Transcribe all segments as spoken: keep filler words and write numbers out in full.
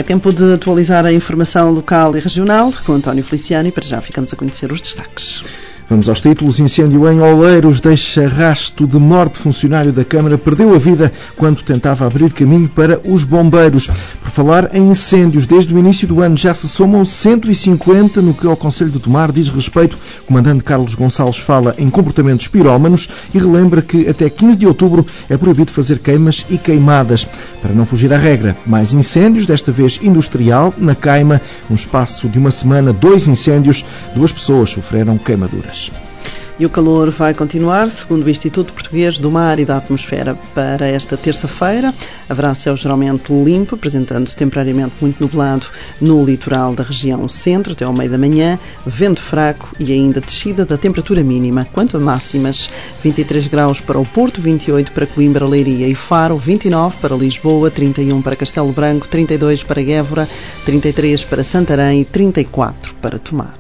tempo de atualizar a informação local e regional com António Feliciano e para já ficamos a conhecer os destaques. Vamos aos títulos. Incêndio em Oleiros deixa rastro de morte. Funcionário da Câmara perdeu a vida quando tentava abrir caminho para os bombeiros. Por falar em incêndios, desde o início do ano já se somam cento e cinquenta no que ao Concelho de Tomar diz respeito. O comandante Carlos Gonçalves fala em comportamentos pirómanos e relembra que até quinze de outubro é proibido fazer queimas e queimadas. Para não fugir à regra, mais incêndios, desta vez industrial, na Caima. No espaço de uma semana, dois incêndios, duas pessoas sofreram queimaduras. E o calor vai continuar, segundo o Instituto Português do Mar e da Atmosfera. Para esta terça-feira, haverá céu geralmente limpo, apresentando-se temporariamente muito nublado no litoral da região centro, até ao meio da manhã, vento fraco e ainda descida da temperatura mínima. Quanto a máximas, vinte e três graus para o Porto, vinte e oito para Coimbra, Leiria e Faro, vinte e nove para Lisboa, trinta e um para Castelo Branco, trinta e dois para Évora, trinta e três para Santarém e trinta e quatro para Tomar.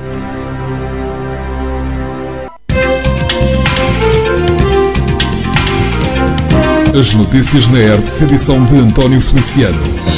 As notícias na R T P, edição de António Feliciano.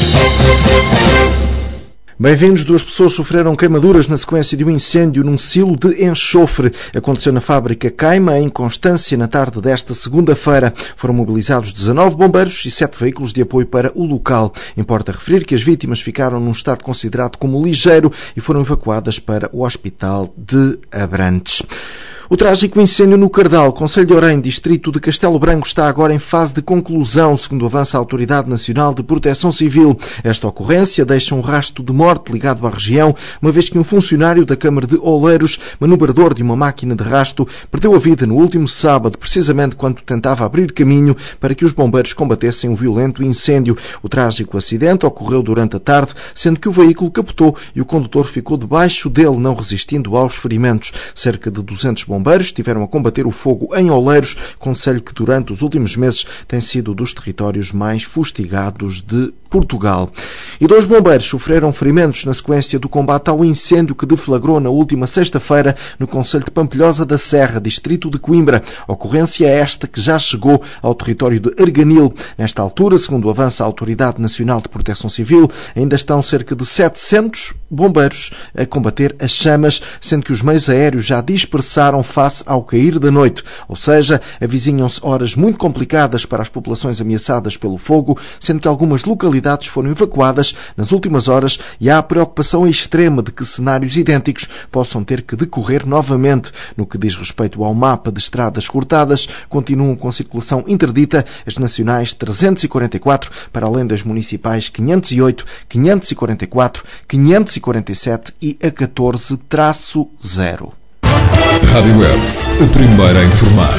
Bem-vindos. Duas pessoas sofreram queimaduras na sequência de um incêndio num silo de enxofre. Aconteceu na fábrica Caima, em Constância, na tarde desta segunda-feira. Foram mobilizados dezanove bombeiros e sete veículos de apoio para o local. Importa referir que as vítimas ficaram num estado considerado como ligeiro e foram evacuadas para o Hospital de Abrantes. O trágico incêndio no Cardal, Concelho de Orém, distrito de Castelo Branco, está agora em fase de conclusão, segundo avança a Autoridade Nacional de Proteção Civil. Esta ocorrência deixa um rastro de morte ligado à região, uma vez que um funcionário da Câmara de Oleiros, manobrador de uma máquina de rasto, perdeu a vida no último sábado, precisamente quando tentava abrir caminho para que os bombeiros combatessem um violento incêndio. O trágico acidente ocorreu durante a tarde, sendo que o veículo capotou e o condutor ficou debaixo dele, não resistindo aos ferimentos. Cerca de duzentos bombeiros bombeiros estiveram a combater o fogo em Oleiros, concelho que durante os últimos meses tem sido dos territórios mais fustigados de Portugal. E dois bombeiros sofreram ferimentos na sequência do combate ao incêndio que deflagrou na última sexta-feira no concelho de Pampilhosa da Serra, distrito de Coimbra. Ocorrência esta que já chegou ao território de Arganil. Nesta altura, segundo avança a Autoridade Nacional de Proteção Civil, ainda estão cerca de setecentos bombeiros a combater as chamas, sendo que os meios aéreos já dispersaram face ao cair da noite, ou seja, avizinham-se horas muito complicadas para as populações ameaçadas pelo fogo, sendo que algumas localidades foram evacuadas nas últimas horas e há a preocupação extrema de que cenários idênticos possam ter que decorrer novamente. No que diz respeito ao mapa de estradas cortadas, continuam com circulação interdita as nacionais trezentos e quarenta e quatro, para além das municipais quinhentos e oito, quinhentos e quarenta e quatro, quinhentos e quarenta e sete e a catorze traço zero. Rádio Hertz, a primeira a informar.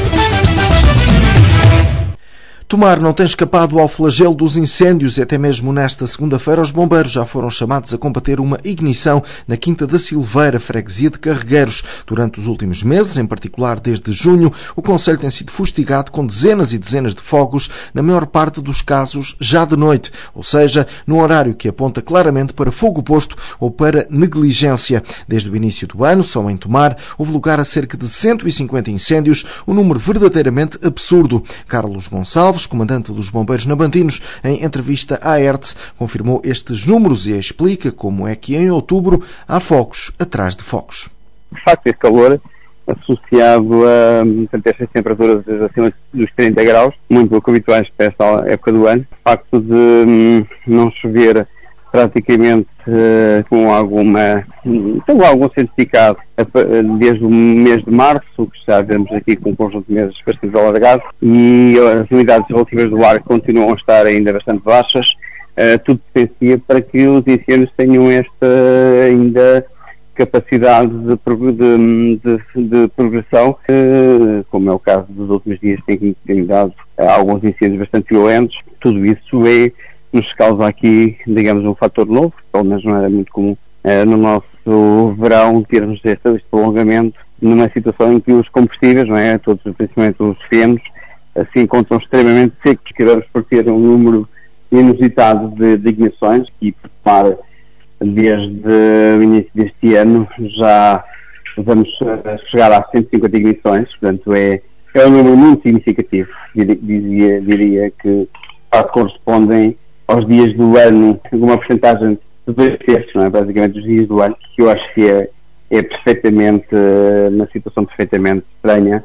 Tomar não tem escapado ao flagelo dos incêndios e até mesmo nesta segunda-feira os bombeiros já foram chamados a combater uma ignição na Quinta da Silveira, freguesia de Carregueiros. Durante os últimos meses, em particular desde junho, o concelho tem sido fustigado com dezenas e dezenas de fogos, na maior parte dos casos já de noite, ou seja, num horário que aponta claramente para fogo posto ou para negligência. Desde o início do ano, só em Tomar, houve lugar a cerca de cento e cinquenta incêndios, um número verdadeiramente absurdo. Carlos Gonçalves, comandante dos bombeiros nabantinos, em entrevista à R T S, confirmou estes números e explica como é que em outubro há fogos atrás de fogos. De facto, esse calor associado a portanto, estas temperaturas acima dos trinta graus, muito pouco habituais para esta época do ano, o facto de hum, não chover praticamente uh, com alguma com algum certificado desde o mês de março, que já vemos aqui com um conjunto de meses bastante alargado, e as umidades relativas do ar continuam a estar ainda bastante baixas, uh, tudo potencia para que os incêndios tenham esta ainda capacidade de, de, de, de progressão, uh, como é o caso dos últimos dias, tem, tem dado uh, alguns incêndios bastante violentos. Tudo isso é nos causa aqui, digamos, um fator novo, pelo menos não era muito comum uh, no nosso verão termos este, este prolongamento numa situação em que os combustíveis, não é, todos, principalmente os fenos, uh, se encontram extremamente secos, que vamos por ter um número inusitado de, de ignições e para desde o início deste ano já vamos chegar a cento e cinquenta ignições, portanto é, é um número muito significativo, diria, diria que correspondem aos dias do ano, uma porcentagem de dois terços, não é? Basicamente dos dias do ano, que eu acho que é, é perfeitamente, uma situação perfeitamente estranha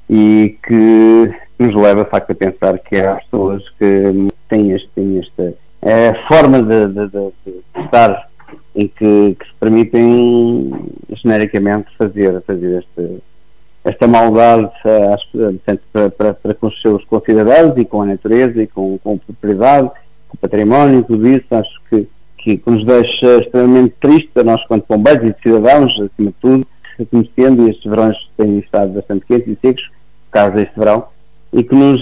e que nos leva, de facto, a pensar que há pessoas que têm, este, têm esta é, forma de, de, de, de estar em que, que se permitem genericamente fazer, fazer este, esta maldade às, portanto, para, para, para com os seus concidadãos e com a natureza e com, com a propriedade, com o património, tudo isso. Acho que, que nos deixa extremamente triste a nós, quanto bombeiros e cidadãos, acima de tudo, conhecendo, e estes verões têm estado bastante quentes e secos, por causa deste verão, e que nos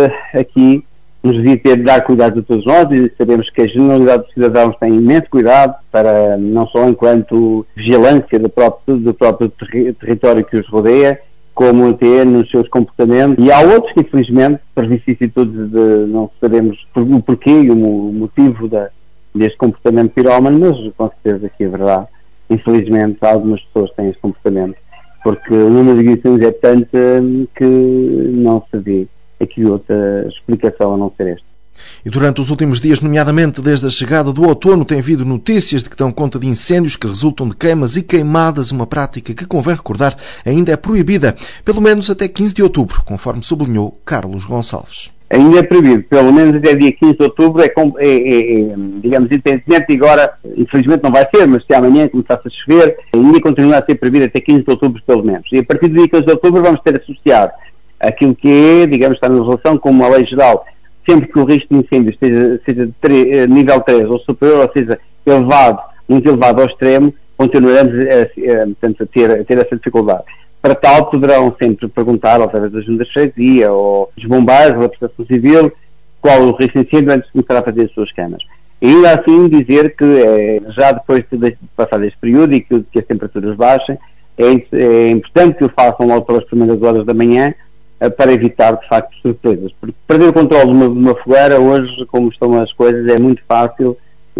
aqui nos devia ter de dar cuidado de todos nós, e sabemos que a generalidade dos cidadãos tem imenso cuidado, para não só enquanto vigilância do próprio, do próprio terri território que os rodeia, como até nos seus comportamentos. E há outros que, infelizmente, por vicissitudes de não sabemos o porquê e o motivo da, deste comportamento pirómano, mas com certeza que é verdade. Infelizmente, algumas pessoas têm este comportamento, porque o número de agressões é tanto que não se vê aqui outra explicação a não ser esta. E durante os últimos dias, nomeadamente desde a chegada do outono, tem havido notícias de que dão conta de incêndios que resultam de queimas e queimadas, uma prática que, convém recordar, ainda é proibida, pelo menos até quinze de outubro, conforme sublinhou Carlos Gonçalves. Ainda é proibido, pelo menos até dia quinze de outubro, é, é, é, é digamos, independentemente, e agora, infelizmente não vai ser, mas se amanhã começasse a chover, ainda continua a ser proibido até quinze de outubro, pelo menos. E a partir do dia quinze de outubro vamos ter associado aquilo que é, digamos, está na legislação como uma lei geral, sempre que o risco de incêndio seja, seja de três, nível três ou superior, ou seja, elevado, muito elevado ao extremo, continuaremos a, a, portanto, a, ter, a ter essa dificuldade. Para tal, poderão sempre perguntar, através da Junta de Freguesia, ou dos bombeiros, ou da Proteção Civil, qual o risco de incêndio antes de começar a fazer as suas queimas. E ainda assim dizer que, é, já depois de passar este período e que, que as temperaturas baixem, é, é importante que o façam logo pelas primeiras horas da manhã, para evitar, de facto, surpresas. Porque perder o controle de uma, de uma fogueira, hoje, como estão as coisas, é muito fácil,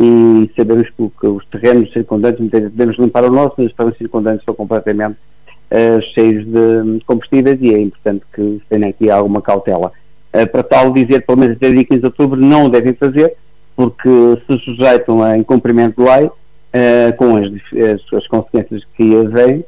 e sabemos que, que os terrenos circundantes, muitas vezes devemos limpar o nosso, mas os terrenos circundantes estão completamente uh, cheios de combustíveis, e é importante que se tenha aqui alguma cautela. Uh, para tal, dizer, pelo menos até dia quinze de outubro, não o devem fazer, porque se sujeitam a incumprimento de lei, uh, com as, as, as consequências que as vêm,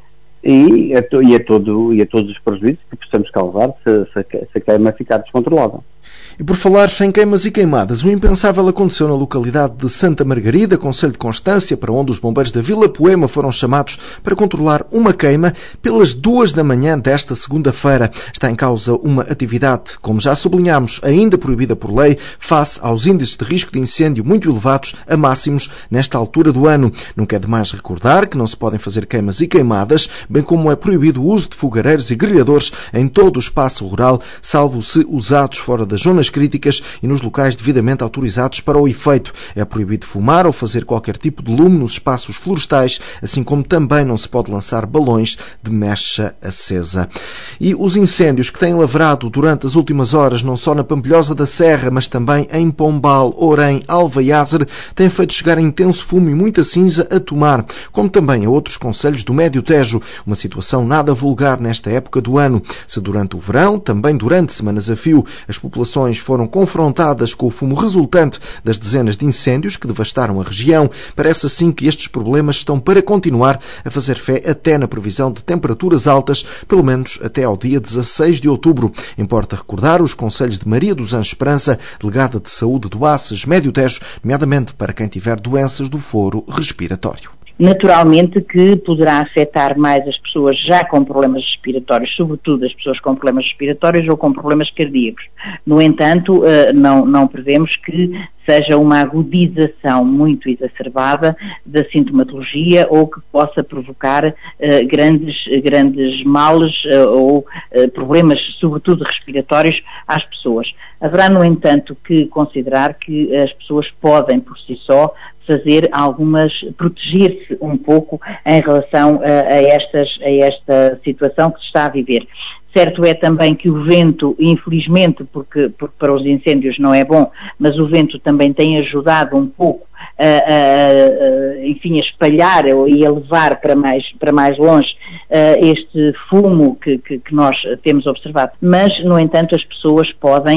E a, e, a todo, e a todos os prejuízos que possamos causar se, se, se a queima ficar descontrolada. E por falar em queimas e queimadas, o impensável aconteceu na localidade de Santa Margarida, concelho de Constância, para onde os bombeiros da Vila Poema foram chamados para controlar uma queima pelas duas da manhã desta segunda-feira. Está em causa uma atividade, como já sublinhámos, ainda proibida por lei, face aos índices de risco de incêndio muito elevados a máximos nesta altura do ano. Nunca é demais recordar que não se podem fazer queimas e queimadas, bem como é proibido o uso de fogareiros e grelhadores em todo o espaço rural, salvo se usados fora das zonas críticas e nos locais devidamente autorizados para o efeito. É proibido fumar ou fazer qualquer tipo de lume nos espaços florestais, assim como também não se pode lançar balões de mecha acesa. E os incêndios que têm lavrado durante as últimas horas, não só na Pampilhosa da Serra, mas também em Pombal, Orém, Alva e Ázer, têm feito chegar intenso fumo e muita cinza a Tomar, como também a outros concelhos do Médio Tejo, uma situação nada vulgar nesta época do ano. Se durante o verão, também durante semanas a fio, as populações foram confrontadas com o fumo resultante das dezenas de incêndios que devastaram a região, parece assim que estes problemas estão para continuar a fazer fé até na previsão de temperaturas altas, pelo menos até ao dia dezasseis de outubro. Importa recordar os concelhos de Maria dos Anjos Esperança, delegada de saúde do Aces Médio Tejo, nomeadamente para quem tiver doenças do foro respiratório. Naturalmente que poderá afetar mais as pessoas já com problemas respiratórios, sobretudo as pessoas com problemas respiratórios ou com problemas cardíacos. No entanto, não, não prevemos que seja uma agudização muito exacerbada da sintomatologia ou que possa provocar uh, grandes, grandes males uh, ou uh, problemas, sobretudo respiratórios, às pessoas. Haverá, no entanto, que considerar que as pessoas podem, por si só, fazer algumas, proteger-se um pouco em relação a, a, estas, a esta situação que se está a viver. Certo é também que o vento, infelizmente, porque, porque para os incêndios não é bom, mas o vento também tem ajudado um pouco a, a, a, enfim, a espalhar e a levar para mais, para mais longe uh, este fumo que, que, que nós temos observado. Mas, no entanto, as pessoas podem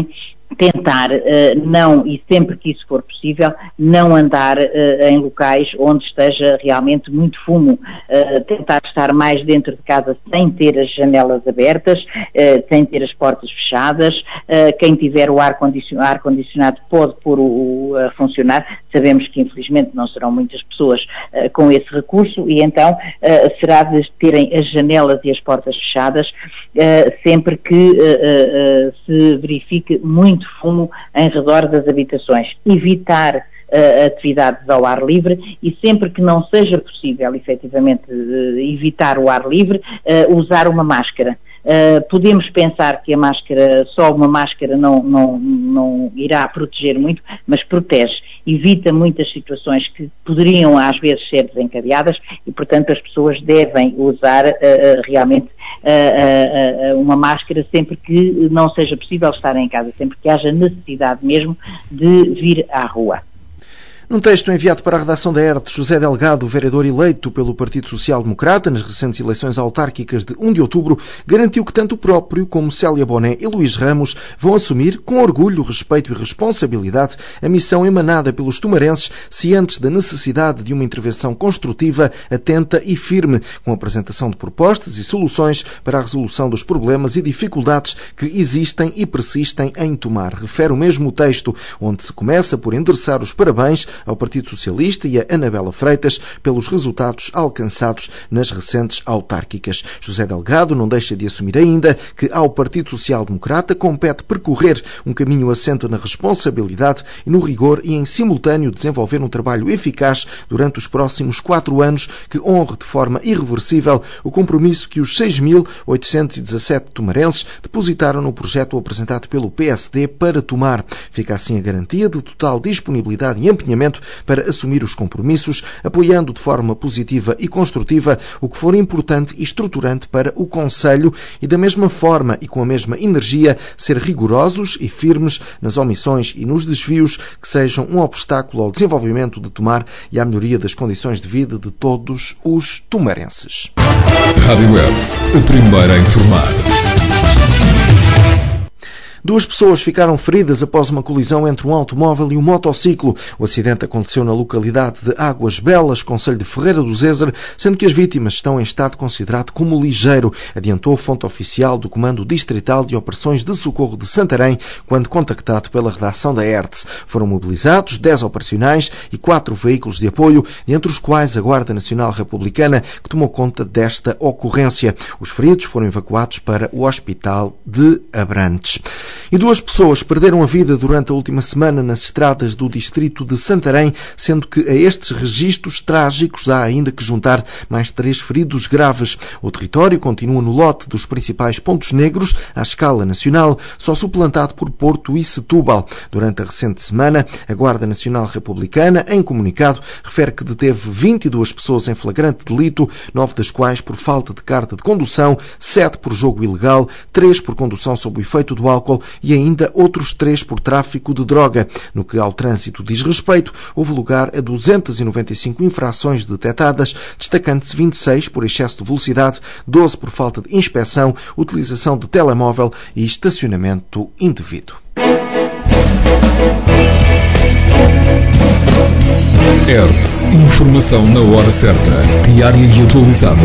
tentar uh, não, e sempre que isso for possível, não andar uh, em locais onde esteja realmente muito fumo, uh, tentar estar mais dentro de casa sem ter as janelas abertas, uh, sem ter as portas fechadas, uh, quem tiver o ar-condicionado, ar-condicionado pode pôr o, o a funcionar, sabemos que infelizmente não serão muitas pessoas uh, com esse recurso e então uh, será de terem as janelas e as portas fechadas uh, sempre que uh, uh, se verifique muito fumo em redor das habitações. Evitar uh, atividades ao ar livre e sempre que não seja possível, efetivamente, uh, evitar o ar livre, uh, usar uma máscara. Uh, podemos pensar que a máscara, só uma máscara não, não, não irá proteger muito, mas protege, evita muitas situações que poderiam às vezes ser desencadeadas e, portanto, as pessoas devem usar uh, uh, realmente uh, uh, uh, uma máscara sempre que não seja possível estar em casa, sempre que haja necessidade mesmo de vir à rua. Num texto enviado para a redação da E R T, José Delgado, vereador eleito pelo Partido Social Democrata nas recentes eleições autárquicas de um de outubro, garantiu que tanto o próprio como Célia Boné e Luís Ramos vão assumir com orgulho, respeito e responsabilidade a missão emanada pelos tumarenses, cientes da necessidade de uma intervenção construtiva, atenta e firme, com a apresentação de propostas e soluções para a resolução dos problemas e dificuldades que existem e persistem em Tomar. Refere o mesmo texto, onde se começa por endereçar os parabéns ao Partido Socialista e a Anabela Freitas pelos resultados alcançados nas recentes autárquicas. José Delgado não deixa de assumir ainda que ao Partido Social Democrata compete percorrer um caminho assente na responsabilidade e no rigor e em simultâneo desenvolver um trabalho eficaz durante os próximos quatro anos que honre de forma irreversível o compromisso que os seis mil oitocentos e dezassete tomarenses depositaram no projeto apresentado pelo P S D para Tomar. Fica assim a garantia de total disponibilidade e empenhamento para assumir os compromissos, apoiando de forma positiva e construtiva o que for importante e estruturante para o Conselho e da mesma forma e com a mesma energia ser rigorosos e firmes nas omissões e nos desvios que sejam um obstáculo ao desenvolvimento de Tomar e à melhoria das condições de vida de todos os tomarenses. Rádio E R T, a primeira a informar. Duas pessoas ficaram feridas após uma colisão entre um automóvel e um motociclo. O acidente aconteceu na localidade de Águas Belas, concelho de Ferreira do Zezer, sendo que as vítimas estão em estado considerado como ligeiro, adiantou a fonte oficial do Comando Distrital de Operações de Socorro de Santarém, quando contactado pela redação da E R T. Foram mobilizados dez operacionais e quatro veículos de apoio, entre os quais a Guarda Nacional Republicana, que tomou conta desta ocorrência. Os feridos foram evacuados para o Hospital de Abrantes. E duas pessoas perderam a vida durante a última semana nas estradas do distrito de Santarém, sendo que a estes registros trágicos há ainda que juntar mais três feridos graves. O território continua no lote dos principais pontos negros à escala nacional, só suplantado por Porto e Setúbal. Durante a recente semana, a Guarda Nacional Republicana, em comunicado, refere que deteve vinte e duas pessoas em flagrante delito, nove das quais por falta de carta de condução, sete por jogo ilegal, três por condução sob o efeito do álcool e ainda outros três por tráfico de droga. No que ao trânsito diz respeito, houve lugar a duzentas e noventa e cinco infrações detectadas, destacando-se vinte e seis por excesso de velocidade, doze por falta de inspeção, utilização de telemóvel e estacionamento indevido. E R T, informação na hora certa, diária e atualizada.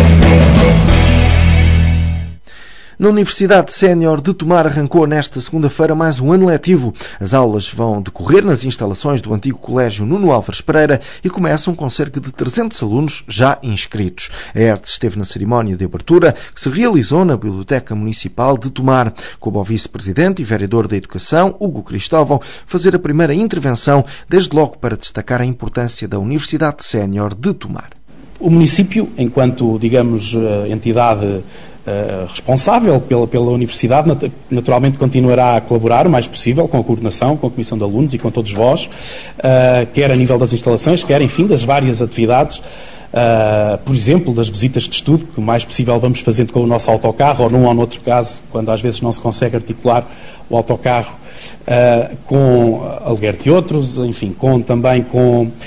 Na Universidade Sénior de Tomar arrancou nesta segunda-feira mais um ano letivo. As aulas vão decorrer nas instalações do antigo Colégio Nuno Álvares Pereira e começam com cerca de trezentos alunos já inscritos. A E R T esteve na cerimónia de abertura que se realizou na Biblioteca Municipal de Tomar, com o vice-presidente e vereador da Educação, Hugo Cristóvão, fazer a primeira intervenção, desde logo para destacar a importância da Universidade Sénior de Tomar. O município, enquanto, digamos, entidade Uh, responsável pela, pela Universidade, nat- naturalmente continuará a colaborar o mais possível com a coordenação, com a Comissão de Alunos e com todos vós, uh, quer a nível das instalações, quer, enfim, das várias atividades uh, por exemplo, das visitas de estudo, que o mais possível vamos fazendo com o nosso autocarro, ou num ou noutro caso, quando às vezes não se consegue articular o autocarro uh, com aluguer de outros, enfim, com, também com uh,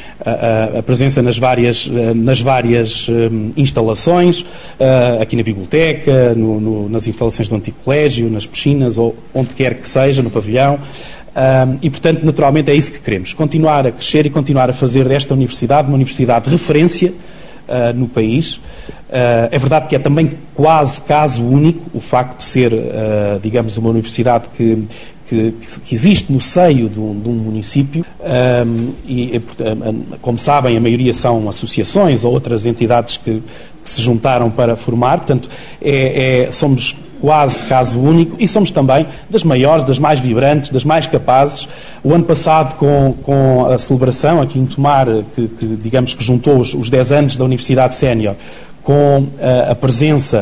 a presença nas várias, uh, nas várias um, instalações, uh, aqui na biblioteca, no, no, nas instalações do antigo colégio, nas piscinas, ou onde quer que seja, no pavilhão. Um, e, portanto, naturalmente é isso que queremos. Continuar a crescer e continuar a fazer desta universidade uma universidade de referência uh, no país. Uh, é verdade que é também quase caso único o facto de ser, uh, digamos, uma universidade que, que, que existe no seio de um, de um município. Um, e, como sabem, a maioria são associações ou outras entidades que, que se juntaram para formar. Portanto, é, é, somos quase caso único, e somos também das maiores, das mais vibrantes, das mais capazes. O ano passado, com, com a celebração aqui em Tomar, que, que digamos que juntou os, os dez anos da Universidade Sénior, com a, a presença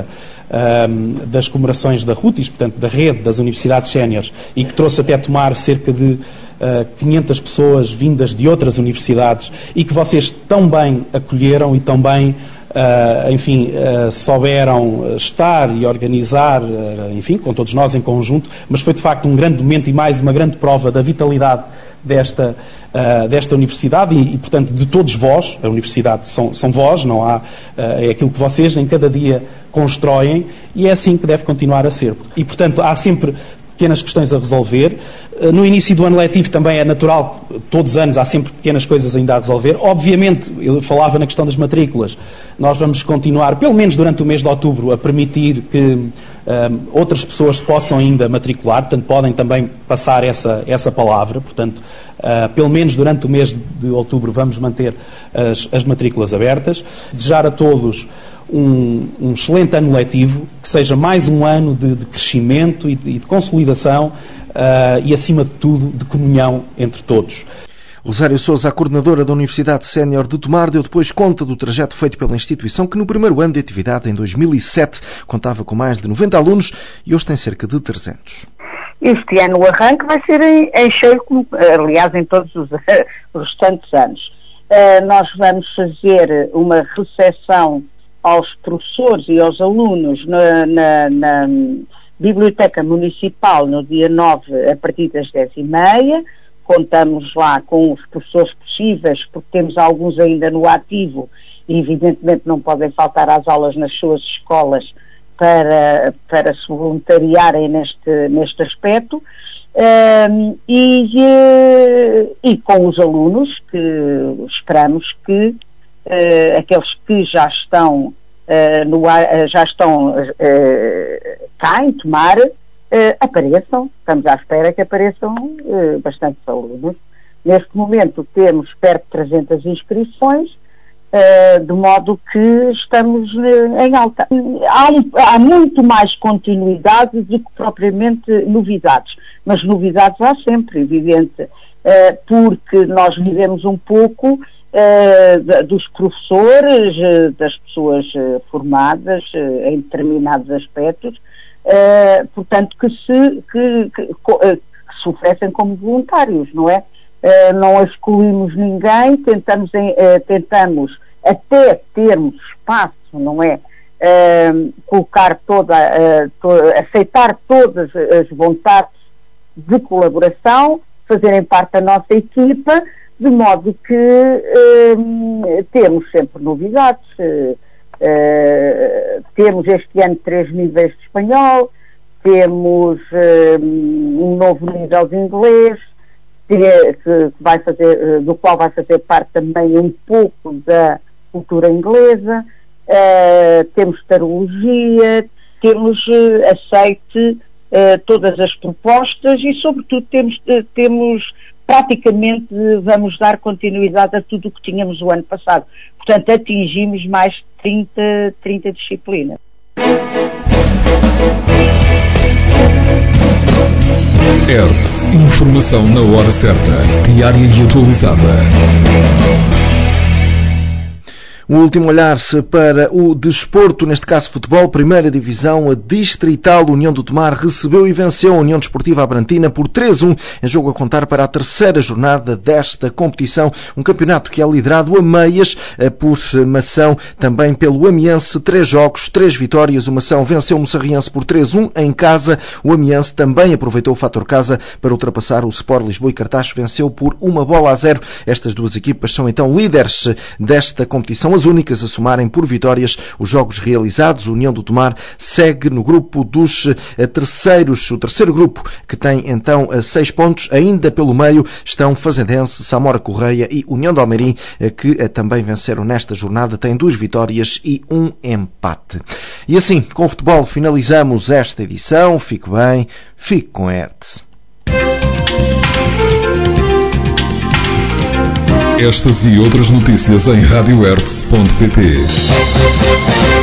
um, das comemorações da RUTIS, portanto, da rede das Universidades Séniores, e que trouxe até Tomar cerca de uh, quinhentas pessoas vindas de outras universidades, e que vocês tão bem acolheram e tão bem Uh, enfim, uh, souberam estar e organizar, uh, enfim, com todos nós em conjunto, mas foi de facto um grande momento e mais uma grande prova da vitalidade desta, uh, desta universidade e, e, portanto, de todos vós. A universidade são, são vós, não há, uh, é aquilo que vocês em cada dia constroem, e é assim que deve continuar a ser. E, portanto, há sempre pequenas questões a resolver. No início do ano letivo também é natural, todos os anos há sempre pequenas coisas ainda a resolver. Obviamente, eu falava na questão das matrículas, nós vamos continuar, pelo menos durante o mês de outubro, a permitir que um, outras pessoas possam ainda matricular, portanto podem também passar essa, essa palavra, portanto, uh, pelo menos durante o mês de outubro vamos manter as, as matrículas abertas. Desejar a todos Um, um excelente ano letivo, que seja mais um ano de, de crescimento e de, e de consolidação uh, e, acima de tudo, de comunhão entre todos. Rosário Sousa, a coordenadora da Universidade Sénior de Tomar, deu depois conta do trajeto feito pela instituição, que no primeiro ano de atividade, em dois mil e sete, contava com mais de noventa alunos e hoje tem cerca de trezentos. Este ano o arranque vai ser em, em cheio, como, aliás, em todos os, os restantes anos. Uh, nós vamos fazer uma recepção aos professores e aos alunos na, na, na Biblioteca Municipal no dia nove, a partir das dez e meia. Contamos lá com os professores possíveis, porque temos alguns ainda no ativo e evidentemente não podem faltar às aulas nas suas escolas para, para se voluntariarem neste, neste aspecto. Um, e, e com os alunos, que esperamos que Uh, aqueles que já estão, uh, no, uh, já estão uh, cá em Tomar, uh, apareçam. Estamos à espera que apareçam uh, bastantes alunos. Neste momento temos perto de trezentas inscrições, uh, de modo que estamos uh, em alta. Há, um, há muito mais continuidade do que propriamente novidades, mas novidades há sempre, evidente, uh, porque nós vivemos um pouco Uh, dos professores, uh, das pessoas uh, formadas uh, em determinados aspectos, uh, portanto, que se, que, que, uh, que se oferecem como voluntários, não é? Uh, não excluímos ninguém, tentamos, em, uh, tentamos até termos espaço, não é? Uh, colocar toda, uh, to, aceitar todas as vontades de colaboração, fazerem parte da nossa equipa, de modo que eh, temos sempre novidades. Eh, eh, temos este ano três níveis de espanhol, temos eh, um novo nível de inglês, que, que vai fazer, do qual vai fazer parte também um pouco da cultura inglesa. Eh, temos tarologia, temos eh, aceite eh, todas as propostas e, sobretudo, temos, eh, temos praticamente vamos dar continuidade a tudo o que tínhamos o ano passado. Portanto, atingimos mais de trinta, trinta disciplinas. E R T, informação na hora certa, diária e atualizada. O último olhar-se para o desporto, neste caso futebol, primeira divisão, a Distrital União do Tomar recebeu e venceu a União Desportiva Abrantina por três a um, em jogo a contar para a terceira jornada desta competição, um campeonato que é liderado a meias por Mação, também pelo Amiense, três jogos, três vitórias, o Mação venceu o Moçarriense por três a um em casa, o Amiense também aproveitou o fator casa para ultrapassar o Sport Lisboa e Cartaxo venceu por uma bola a zero. Estas duas equipas são então líderes desta competição, as únicas a somarem por vitórias os jogos realizados. A União do Tomar segue no grupo dos terceiros, o terceiro grupo, que tem então seis pontos. Ainda pelo meio estão Fazendense, Samora Correia e União de Almeirim, que também venceram nesta jornada, têm duas vitórias e um empate. E assim, com o futebol, finalizamos esta edição. Fique bem, fique com a Hertz. Estas e outras notícias em radio hertz ponto pt.